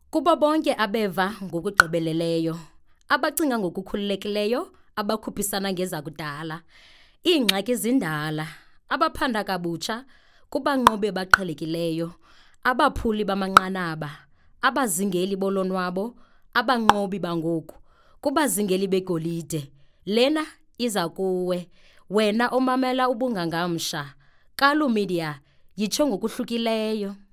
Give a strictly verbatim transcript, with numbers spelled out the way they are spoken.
Kuba bonke abeva ngokugqibeleleyo, abacinga ngokukhululekileyo, abakhuphisana ngezakudala, iingxaki zindala, abaphanda kabutsha, kubanqobi baqhelekileyo, abaphuli bamanqanaba, abazingeli bolonwabo, abanqobi bangoku, kubazingeli begolide. Lena iza kuwe, wena omamela ubungangamsha. Kalo Media, yitsho ngokuhlukileyo.